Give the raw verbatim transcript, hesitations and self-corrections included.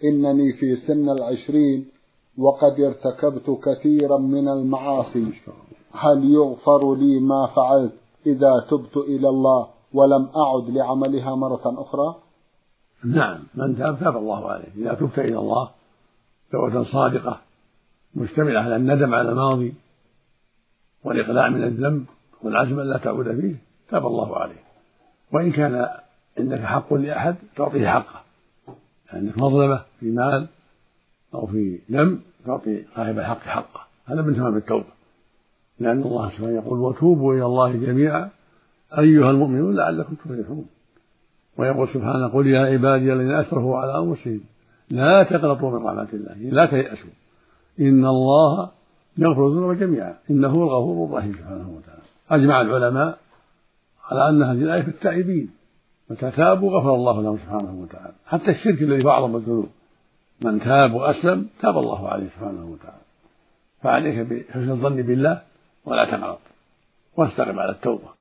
إنني في سن العشرين وقد ارتكبت كثيرا من المعاصي، هل يغفر لي ما فعلت إذا تبت إلى الله ولم أعد لعملها مرة أخرى؟ نعم، من تاب تاب الله عليه. إذا تبت إلى الله توبة صادقة مشتملة على الندم على الماضي والإقلاع من الذنب والعزم أن لا تعود فيه، تاب الله عليه. وإن كان عندك حق لأحد تعطيه حقه، يعني مظلمة في مال أو في دم تعطي صاحب الحق حقه، هذا من تمام التوبة، لأن الله سبحانه يقول وتوبوا إلى الله جميعا أيها المؤمنون لعلكم تفلحون. ويقول سبحانه قل يا عبادي الذين أسرفوا على أنفسهم لا تقنطوا من رحمة الله، لا تيأسوا إن الله يغفر الذنوب جميعا إنه هو الغفور الرحيم سبحانه وتعالى. أجمع العلماء على أن هذه الآية في التائبين، متى تابوا غفر الله لهم سبحانه وتعالى. حتى الشرك الذي هو أعظم الذنوب من تاب وأسلم تاب الله عليه سبحانه وتعالى. فعليك بحسن الظن بالله ولا تقنط واستقم على التوبة.